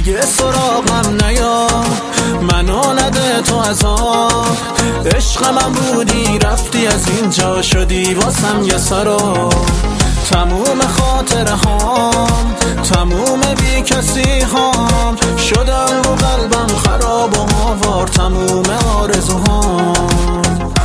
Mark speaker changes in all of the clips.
Speaker 1: دیگه سراغم نیا، منو نده تو عذاب. عشق من بودی رفتی از اینجا، شدی واسم یه سرا. تموم خاطره هام، تموم بی کسی هام، شدن رو قلبم خراب و آوار تموم آرزوهام.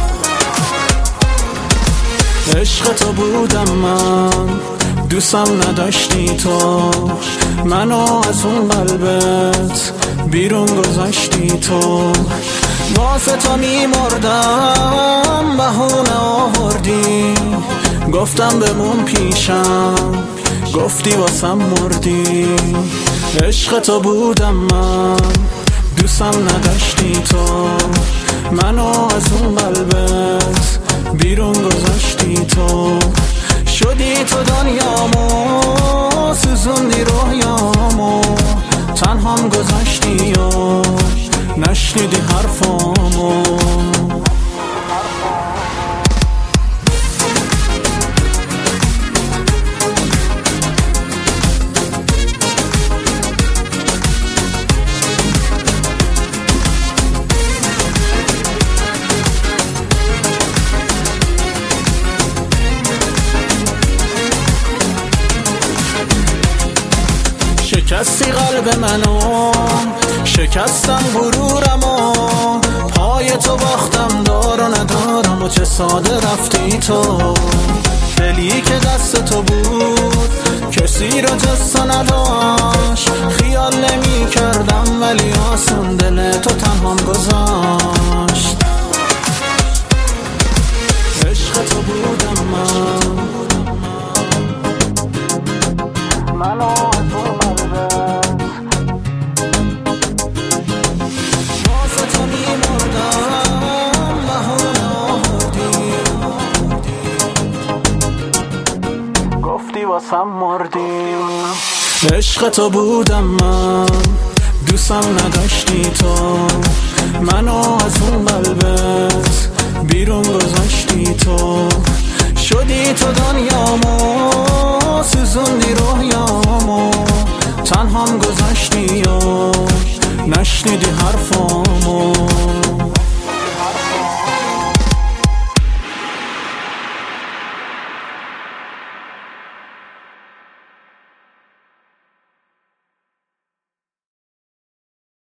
Speaker 1: عشق تو بودم من، دوستم نداشتی تو، منو از اون قلبت بیرون گذاشتی تو. واسه تو میمردم بهونه آوردی، گفتم بمون پیشم گفتی واسم مردی. عشق تو بودم من، دوستم نداشتی تو، منو از اون قلبت بیرون گذاشتی تو. شدی تو دنیامو، سوزوندی رویامو، تنهام گذاشتی و نشنیدی حرفامو. شکستی قلب منو، شکستم غرورمو، پای تو باختم دار و ندارم و چه ساده رفتی تو. دلی که دست تو بود کسی رو جز تو نداشت، خیال نمی کردم ولی آسون دل تو تنهام گذاشت. عشق تو بودم منو از اون قلبت، واسه تو میمردم بهونه آوردی، گفتی واسم مردی. عشق تو بودم من، دوستم نداشتی تو، منو از اون قلبت بیرون گذاشتی تو. شدی تو دنیامو، سوزوندی رویامو، تنهام گذاشتی و نشنیدی حرفامو.